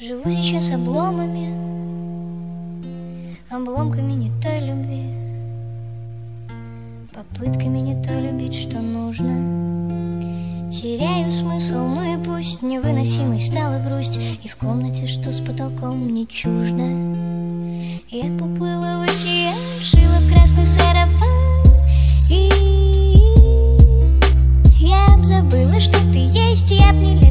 Живу сейчас обломами, обломками не той любви, попытками не то любить, что нужно. Теряю смысл, ну и пусть невыносимой стала грусть, и в комнате, что с потолком, не чуждо. Я поплыла в океан, шила в красный сарафан, и я б забыла, что ты есть, я б не